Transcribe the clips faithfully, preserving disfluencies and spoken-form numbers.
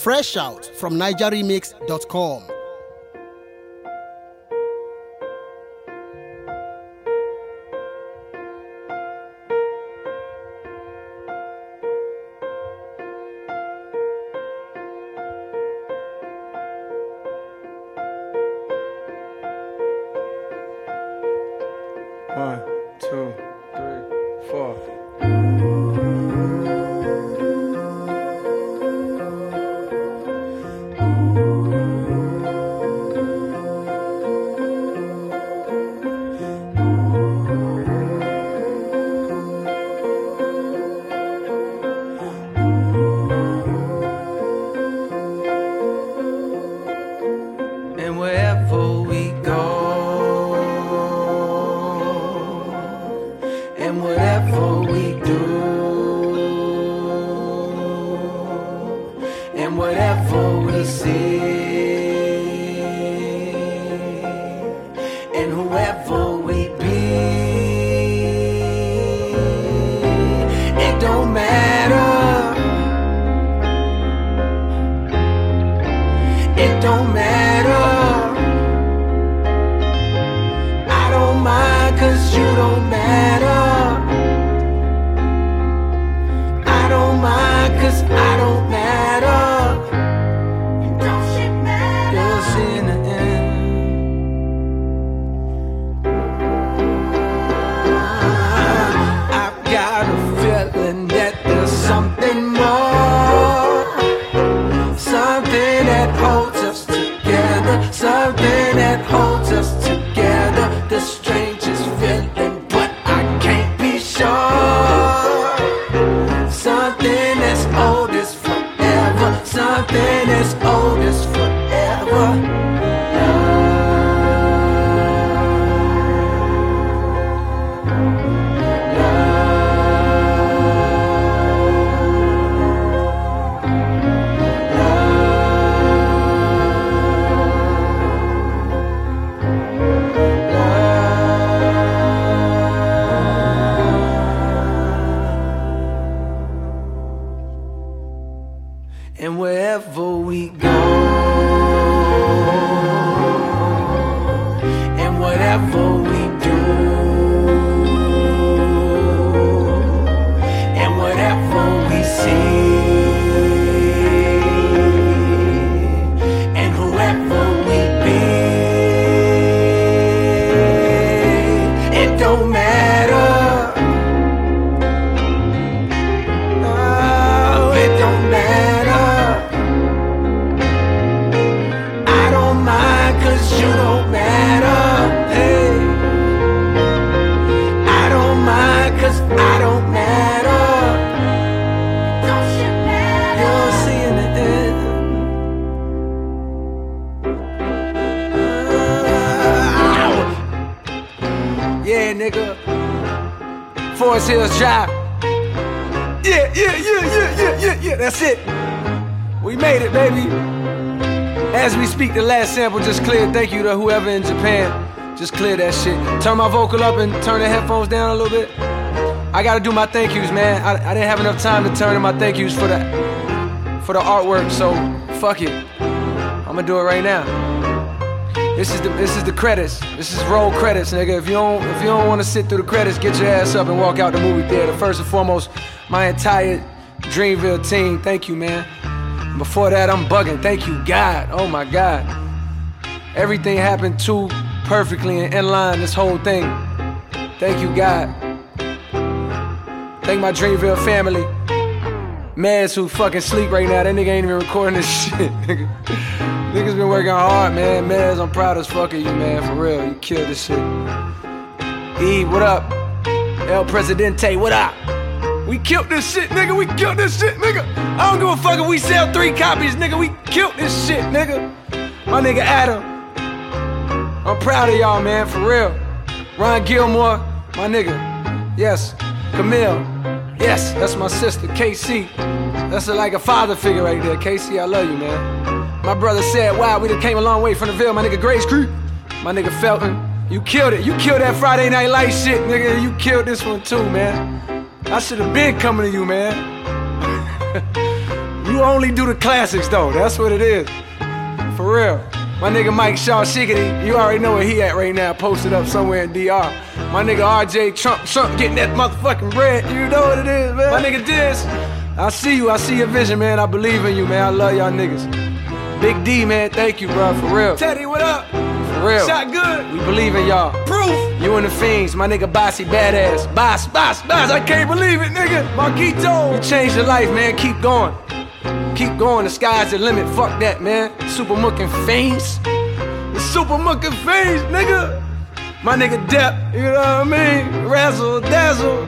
Fresh out from niger remix dot com. One, two, three, four. And wherever we go, and whatever we do, and whatever we see, and whoever we be, it don't matter, it don't matter. I don't mind, cause you don't matter. I don't mind, cause I don't matter. And don't shit matter. You'll see in the end. I've got a feeling that there's something more, something that holds us together, something that holds us together. The strangest feeling, but I can't be sure. Something that's old as forever, something that's old as forever. And wherever we go, and whatever we do, and whatever we see, and whoever we be, it don't matter. No, it don't matter. You don't matter, hey. I don't mind, cause I don't matter. Don't shit matter. You'll see in the end. Yeah, nigga. Forest Hills Drive. Yeah, yeah, yeah, yeah, yeah, yeah, yeah. That's it. We made it, baby. As we speak, the last sample just cleared. Thank you to whoever in Japan just cleared that shit. Turn my vocal up and turn the headphones down a little bit. I gotta do my thank yous, man. I, I didn't have enough time to turn in my thank yous for the for the artwork, so fuck it. I'm gonna do it right now. This is the this is the credits. This is roll credits, nigga. If you don't if you don't want to sit through the credits, get your ass up and walk out the movie theater. First and foremost, my entire Dreamville team. Thank you, man. Before that, I'm bugging. Thank you, God. Oh my God. Everything happened too perfectly and in line, this whole thing. Thank you, God. Thank my Dreamville family. Maz, who fucking sleep right now. That nigga ain't even recording this shit. Niggas been working hard, man. Maz, I'm proud as fuck of you, man. For real, you killed this shit. E, what up? El Presidente, what up? We killed this shit, nigga. We killed this shit, nigga. I don't give a fuck if we sell three copies, nigga. We killed this shit, nigga. My nigga Adam. I'm proud of y'all, man, for real. Ron Gilmore, my nigga. Yes. Camille. Yes, that's my sister, K C. That's a, like a father figure right there. K C, I love you, man. My brother said, wow, we done came a long way from the Ville. My nigga Grace Creek. My nigga Felton. You killed it. You killed that Friday Night Lights shit, nigga. You killed this one too, man. I should have been coming to you, man. You only do the classics though, that's what it is. For real. My nigga Mike Shaw Shiggity, you already know where he at right now, posted up somewhere in D R. My nigga R J Trump, Trump getting that motherfucking bread, you know what it is, man. My nigga Diz, I see you, I see your vision, man. I believe in you, man. I love y'all niggas. Big D, man, thank you, bro, for real. Teddy, what up? For real. Shot good. We believe in y'all. Proof. You and the Fiends, my nigga Bossy Badass. Boss, boss, boss, I can't believe it, nigga. Marquito. You changed your life, man. Keep going. Keep going, the sky's the limit, fuck that, man. Super Mookin' Fiends. The Super Mookin' Fiends, nigga. My nigga Depp, you know what I mean? Razzle, dazzle.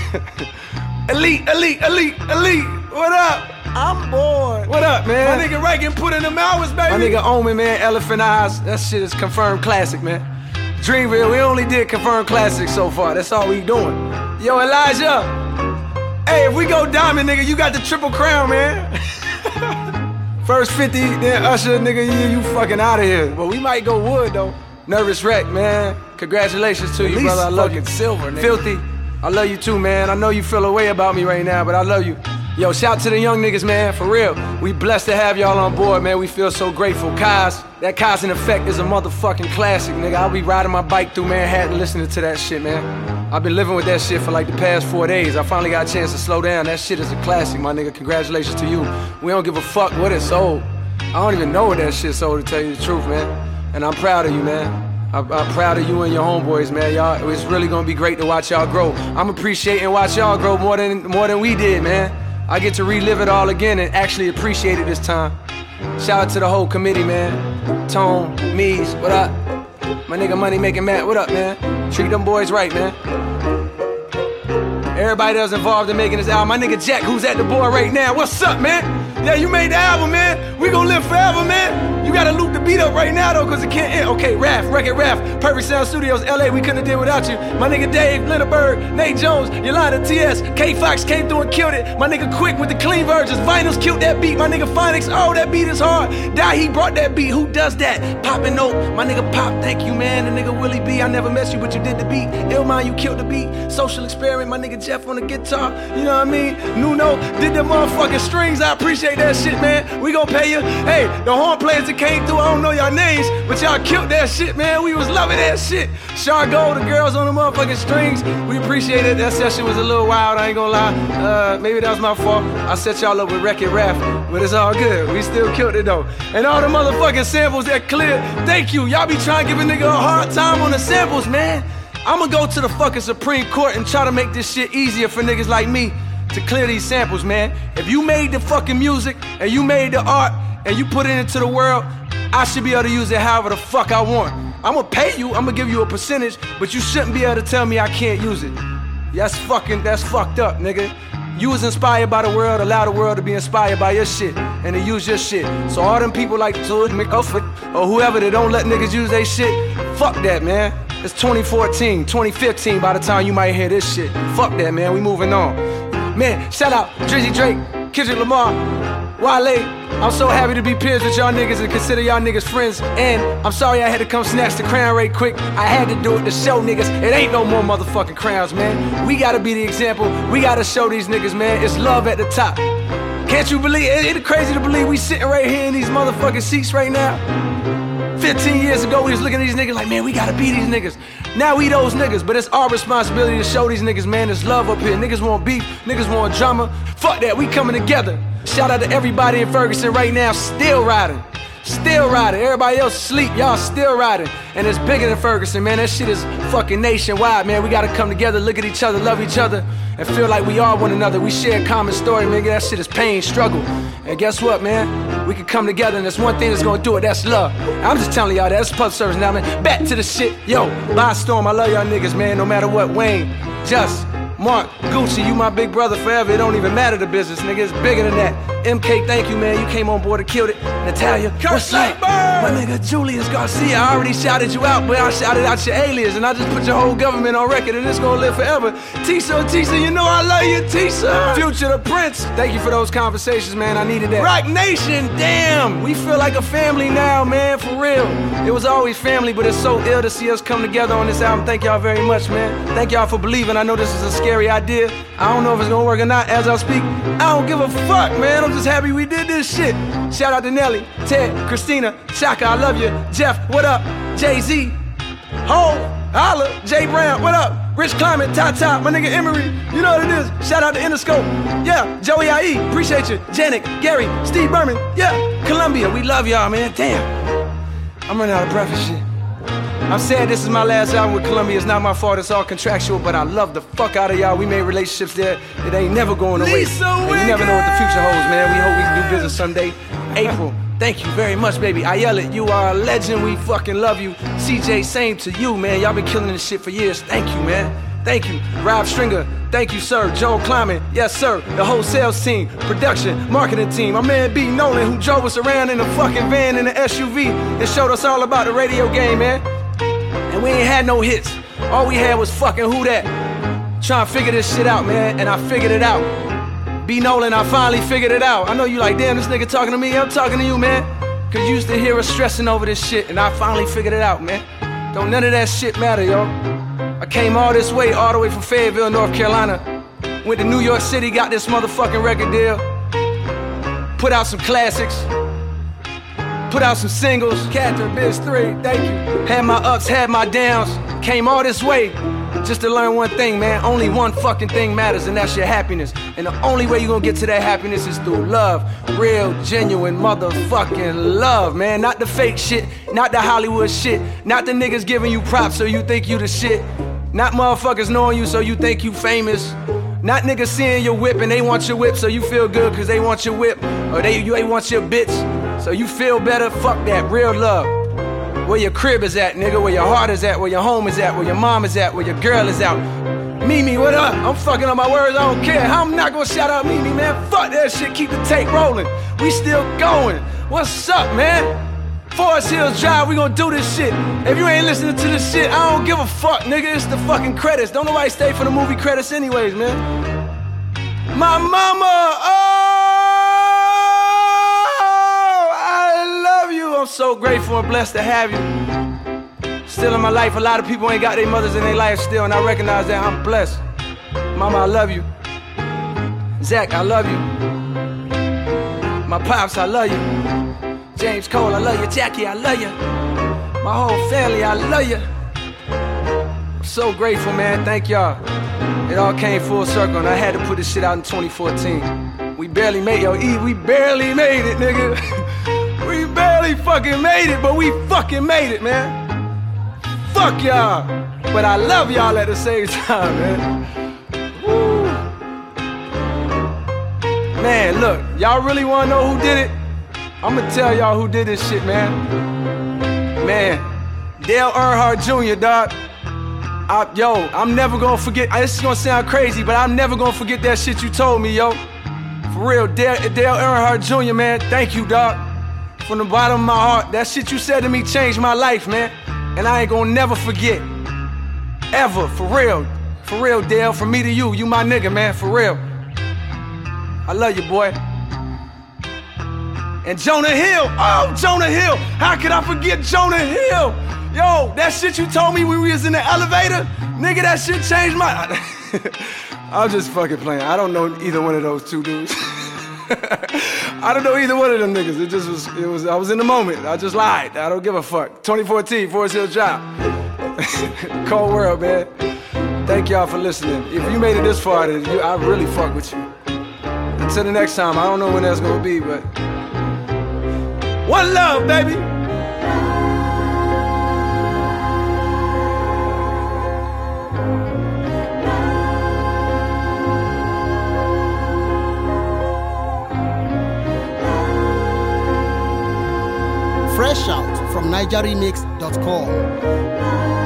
Elite, elite, elite, elite. What up? I'm bored. What up, man? My nigga Reagan put in them hours, baby. My nigga Omen, man, Elephant Eyes. That shit is confirmed classic, man. Dreamville, we only did confirmed classics so far. That's all we doing. Yo, Elijah. Hey, if we go diamond, nigga, you got the triple crown, man. First fifty, then Usher, nigga, you, you fucking out of here. But we might go wood, though. Nervous Wreck, man. Congratulations to At you, brother. I love you. Silver, nigga. Filthy. I love you too, man. I know you feel a way about me right now, but I love you. Yo, shout to the young niggas, man, for real. We blessed to have y'all on board, man. We feel so grateful. Kaz, that Kaz in Effect is a motherfucking classic, nigga. I'll be riding my bike through Manhattan listening to that shit, man. I've been living with that shit for like the past four days. I finally got a chance to slow down. That shit is a classic, my nigga. Congratulations to you. We don't give a fuck what it's sold. I don't even know what that shit's sold, to tell you the truth, man. And I'm proud of you, man. I'm, I'm proud of you and your homeboys, man. Y'all, it's really gonna be great to watch y'all grow. I'm appreciating watch y'all grow more than more than we did, man. I get to relive it all again and actually appreciate it this time. Shout out to the whole committee, man. Tone, Mees, what up? My nigga Money Making Matt, what up, man? Treat them boys right, man. Everybody that was involved in making this album. My nigga Jack, who's at the board right now. What's up, man? Yeah, you made the album, man. We gon' live forever, man. You gotta loop the beat up right now, though, cause it can't end. Okay, Raph, Record Raph, Perfect Sound Studios, L A, we couldn't have did without you. My nigga Dave, Lindenberg, Nate Jones, Yolanda T S, K Fox came through and killed it. My nigga Quick with the clean versions, Vinyls killed that beat. My nigga Phonics, oh, that beat is hard. Die, he brought that beat, who does that? Poppin' Note, my nigga Pop, thank you, man. The nigga Willie B, I never met you, but you did the beat. Illmind, you killed the beat. Social Experiment, my nigga Jeff on the guitar, you know what I mean? Nuno did the motherfucking strings, I appreciate that shit, man. We gon' pay you. Hey, the horn players that came through, I don't know y'all names, but y'all killed that shit, man. We was loving that shit. Chargo, the girls on the motherfucking strings, we appreciate it. That session was a little wild, I ain't gonna lie. Uh, maybe that was my fault. I set y'all up with Wreck-It Rap, but it's all good. We still killed it though. And all the motherfucking samples that cleared, thank you. Y'all be trying to give a nigga a hard time on the samples, man. I'ma go to the fucking Supreme Court and try to make this shit easier for niggas like me to clear these samples, man. If you made the fucking music and you made the art and you put it into the world, I should be able to use it however the fuck I want. I'ma pay you, I'ma give you a percentage, but you shouldn't be able to tell me I can't use it. That's fucking, that's fucked up, nigga. You was inspired by the world, allow the world to be inspired by your shit and to use your shit. So all them people like George McCuffin or whoever that don't let niggas use their shit, fuck that, man. It's twenty fourteen, twenty fifteen by the time you might hear this shit. Fuck that, man, we moving on. Man, shout out Drizzy Drake, Kendrick Lamar, Wale. I'm so happy to be peers with y'all niggas and consider y'all niggas friends. And I'm sorry I had to come snatch the crown right quick. I had to do it to show niggas it ain't no more motherfucking crowns, man. We gotta be the example. We gotta show these niggas, man, it's love at the top. Can't you believe it? It's crazy to believe we sitting right here in these motherfucking seats right now. fifteen years ago, we was looking at these niggas like, man, we gotta be these niggas. Now we those niggas, but it's our responsibility to show these niggas, man, there's love up here. Niggas want beef, niggas want drama. Fuck that, we coming together. Shout out to everybody in Ferguson right now, still riding. Still riding. Everybody else sleep, y'all still riding. And it's bigger than Ferguson, man. That shit is fucking nationwide, man. We gotta come together, look at each other, love each other, and feel like we are one another. We share a common story, nigga. That shit is pain, struggle. And guess what, man? We can come together, and there's one thing that's gonna do it, that's love. I'm just telling y'all that. That's public service now, man. Back to the shit. Yo, by storm, I love y'all niggas, man. No matter what, Wayne, Just, Mark, Gucci, you my big brother forever. It don't even matter the business, nigga. It's bigger than that. M K, thank you, man. You came on board and killed it. Natalia, what's up? My nigga Julius Garcia, I already shouted you out, but I shouted out your alias, and I just put your whole government on record, and it's gonna live forever. Tisa, Tisa, you know I love you, Tisa. Future the Prince, thank you for those conversations, man. I needed that. Rock Nation, damn, we feel like a family now, man, for real. It was always family, but it's so ill to see us come together on this album. Thank y'all very much, man. Thank y'all for believing. I know this is a scary idea. I don't know if it's gonna work or not as I speak. I don't give a fuck, man. I'm just happy we did this shit. Shout out to Nelly, Ted, Christina, Chaka, I love you. Jeff, what up? Jay-Z, Ho, Holla, Jay Brown, what up? Rich Climate, Tata, my nigga Emery, you know what it is. Shout out to Interscope, yeah. Joey I E, appreciate you. Janik, Gary, Steve Berman, yeah. Columbia, we love y'all, man. Damn, I'm running out of breath and shit. I'm sad this is my last album with Columbia. It's not my fault, it's all contractual, but I love the fuck out of y'all. We made relationships there. It ain't never going away. Lisa And you never know what the future holds, man. We hope we can do business someday. April, thank you very much, baby. I yell it, you are a legend. We fucking love you. C J, same to you, man. Y'all been killing this shit for years. Thank you, man. Thank you. Rob Stringer, thank you, sir. Joel Kleiman, yes, sir. The whole sales team, production, marketing team. My man B. Nolan, who drove us around in a fucking van in the S U V and showed us all about the radio game, man. And we ain't had no hits. All we had was fucking Who Dat. Trying to figure this shit out, man, and I figured it out. B. Nolan, I finally figured it out. I know you like, damn, this nigga talking to me. I'm talking to you, man. Cause you used to hear us stressing over this shit, and I finally figured it out, man. Don't none of that shit matter, yo. I came all this way, all the way from Fayetteville, North Carolina. Went to New York City, got this motherfucking record deal. Put out some classics. Put out some singles. Catherine, Biz three, thank you. Had my ups, had my downs. Came all this way just to learn one thing, man. Only one fucking thing matters, and that's your happiness. And the only way you're gonna get to that happiness is through love. Real, genuine motherfucking love, man. Not the fake shit, not the Hollywood shit. Not the niggas giving you props so you think you the shit. Not motherfuckers knowing you so you think you famous. Not niggas seeing your whip and they want your whip so you feel good cause they want your whip. Or they, you ain't want your bitch so you feel better. Fuck that, real love. Where your crib is at, nigga, where your heart is at, where your home is at, where your mom is at, where your girl is out. Mimi, what up? I'm fucking up my words, I don't care. I'm not gonna shout out Mimi, man. Fuck that shit, keep the tape rolling. We still going. What's up, man? Forest Hills Drive, we gonna do this shit. If you ain't listening to this shit, I don't give a fuck, nigga. It's the fucking credits. Don't nobody stay for the movie credits anyways, man. My mama, oh, I love you. I'm so grateful and blessed to have you. Still in my life, a lot of people ain't got their mothers in their life still, and I recognize that. I'm blessed. Mama, I love you. Zach, I love you. My pops, I love you. James Cole, I love you. Jackie, I love you. My whole family, I love you. I'm so grateful, man. Thank y'all. It all came full circle, and I had to put this shit out in twenty fourteen. We barely made it, yo, E, we barely made it, nigga. We barely fucking made it, but we fucking made it, man. Fuck y'all. But I love y'all at the same time, man. Woo. Man, look, y'all really wanna know who did it? I'm gonna tell y'all who did this shit, man. Man, Dale Earnhardt Junior, dog. I, yo, I'm never gonna forget. This is gonna sound crazy, but I'm never gonna forget that shit you told me, yo. For real, Dale, Dale Earnhardt Junior, man. Thank you, dog. From the bottom of my heart, that shit you said to me changed my life, man. And I ain't gonna never forget. Ever, for real. For real, Dale. From me to you, you my nigga, man. For real. I love you, boy. And Jonah Hill, oh, Jonah Hill. How could I forget Jonah Hill? Yo, that shit you told me when we was in the elevator, nigga, that shit changed my... I'm just fucking playing. I don't know either one of those two dudes. I don't know either one of them niggas. It just was, it was, I was in the moment. I just lied. I don't give a fuck. twenty fourteen, Forest Hills Drive. Cold world, man. Thank y'all for listening. If you made it this far, then you, I really fuck with you. Until the next time, I don't know when that's gonna be, but... One love, baby. Fresh out from niger remix dot com.